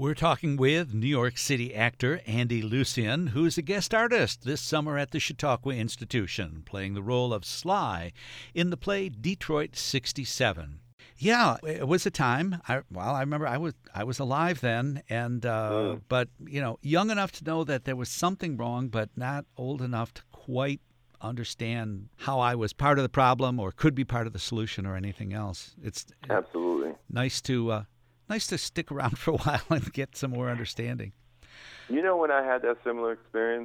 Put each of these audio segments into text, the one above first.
We're talking with New York City actor Andy Lucian, who's a guest artist this summer at the Chautauqua Institution, playing the role of Sly in the play Detroit 67. Yeah, it was a time. I remember I was alive then, and but young enough to know that there was something wrong, but not old enough to quite understand how I was part of the problem or could be part of the solution or anything else. It's absolutely nice to stick around for a while and get some more understanding. You know, when I had that similar experience,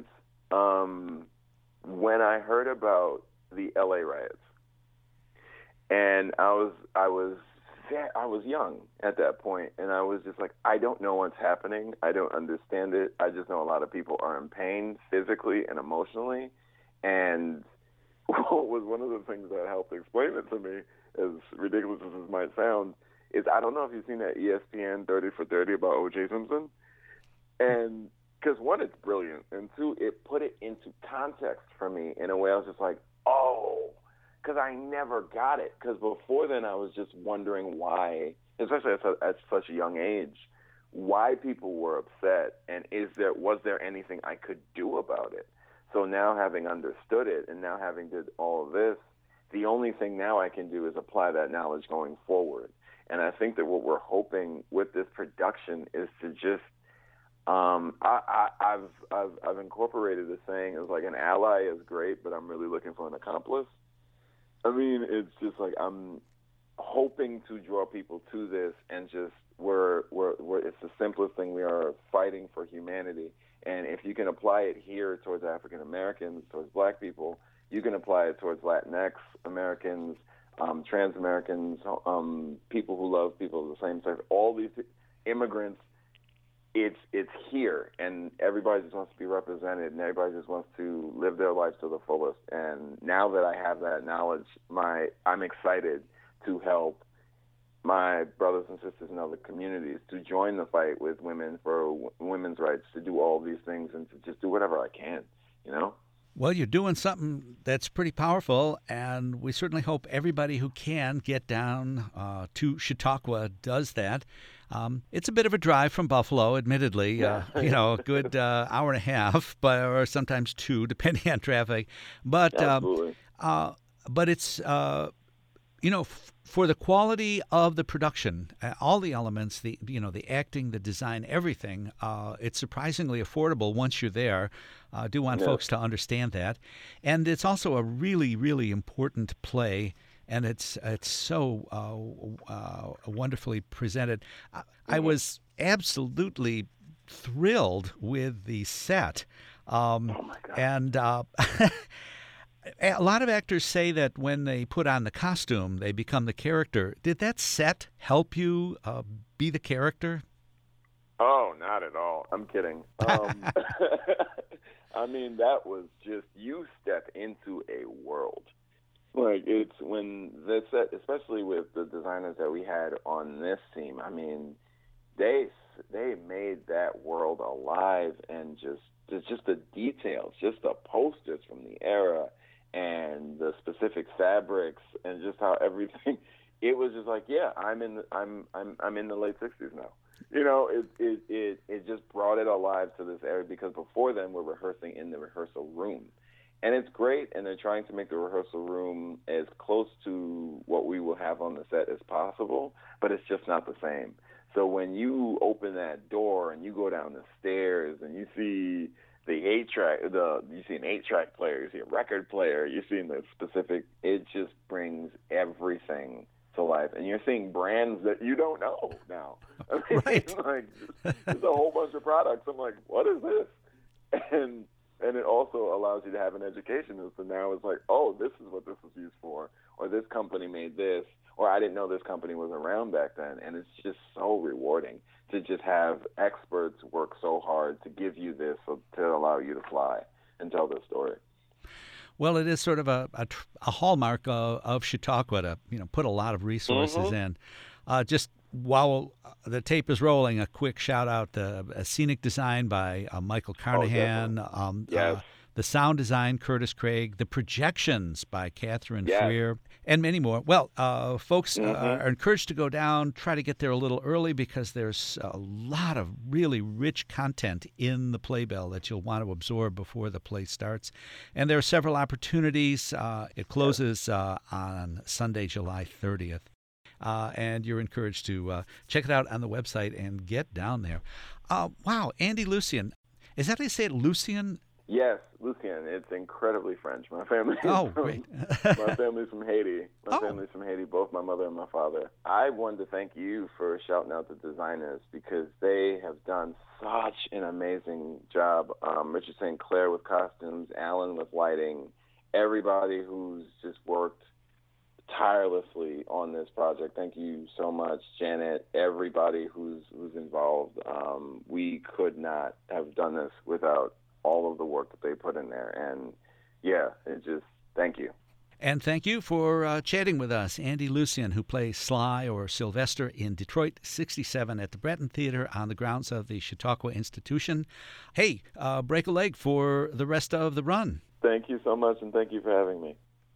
when I heard about the LA riots, and I was young at that point, and I was just like, I don't know what's happening. I don't understand it. I just know a lot of people are in pain physically and emotionally. And what was one of the things that helped explain it to me, as ridiculous as this might sound, is I don't know if you've seen that ESPN 30 for 30 about O.J. Simpson. And because one, it's brilliant, and two, it put it into context for me in a way I was just like, oh, because I never got it. Because before then I was just wondering why, especially at such a young age, why people were upset, and was there anything I could do about it? So now, having understood it and now having did all of this, the only thing now I can do is apply that knowledge going forward. And I think that what we're hoping with this production is to just, I've incorporated the saying as like, an ally is great, but I'm really looking for an accomplice. I mean, it's just like I'm hoping to draw people to this, and just we're it's the simplest thing. We are fighting for humanity. And if you can apply it here towards African Americans, towards Black people, you can apply it towards Latinx Americans, trans Americans, people who love people of the same sex, all these immigrants. It's here, and everybody just wants to be represented, and everybody just wants to live their lives to the fullest. And now that I have that knowledge, I'm excited to help my brothers and sisters in other communities to join the fight with women for women's rights, to do all these things, and to just do whatever I can, Well, you're doing something that's pretty powerful, and we certainly hope everybody who can get down to Chautauqua does that. It's a bit of a drive from Buffalo, admittedly, a good hour and a half, or sometimes two, depending on traffic. But it's for the quality of the production, all the elements, the acting, the design, everything, it's surprisingly affordable once you're there. I do want folks to understand that. And it's also a really, really important play, and it's so wonderfully presented. I was absolutely thrilled with the set. Oh, my God. And a lot of actors say that when they put on the costume, they become the character. Did that set help you be the character? Oh, not at all. I'm kidding. I mean, that was just, you step into a world. Like, it's when the set, especially with the designers that we had on this team, I mean, they made that world alive, and just the details, just the posters from the era, and the specific fabrics, and just how everything, it was just like, yeah, I'm in the late 60s now. It just brought it alive to this area, because before then we're rehearsing in the rehearsal room. And it's great, and they're trying to make the rehearsal room as close to what we will have on the set as possible, but it's just not the same. So when you open that door and you go down the stairs and you see the 8-track, you see an 8-track player, you see a record player, you're seeing the specific, it just brings everything to life. And you're seeing brands that you don't know now. I mean, right. Like, there's a whole bunch of products. I'm like, what is this? And it also allows you to have an education. So now it's like, oh, this is what this was used for, or this company made this, or I didn't know this company was around back then. And it's just so rewarding to just have experts work so hard to give you this, to allow you to fly and tell this story. Well, it is sort of a hallmark of Chautauqua to put a lot of resources in. Just while the tape is rolling, a quick shout out to a scenic design by Michael Carnahan. Yes. the sound design, Curtis Craig, the projections by Catherine Yes. Freer, and many more. Well, folks are encouraged to go down, try to get there a little early because there's a lot of really rich content in the playbill that you'll want to absorb before the play starts. And there are several opportunities. It closes on Sunday, July 30th. And you're encouraged to check it out on the website and get down there. Wow, Andy Lucian. Is that how you say it, Lucian? Yes, Lucien. It's incredibly French. My family. Great. My family's from Haiti. Family's from Haiti, both my mother and my father. I wanted to thank you for shouting out the designers because they have done such an amazing job. Richard St. Clair with costumes, Alan with lighting, everybody who's just worked tirelessly on this project. Thank you so much, Janet, everybody who's involved. We could not have done this without all of the work that they put in there. And thank you. And thank you for chatting with us, Andy Lucian, who plays Sly or Sylvester in Detroit 67 at the Breton Theater on the grounds of the Chautauqua Institution. Hey, break a leg for the rest of the run. Thank you so much, and thank you for having me.